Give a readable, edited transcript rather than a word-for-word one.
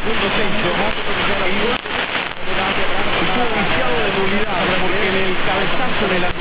segundo se hizo. Y estuvo viciado de nulidad porque en el cabezazo de la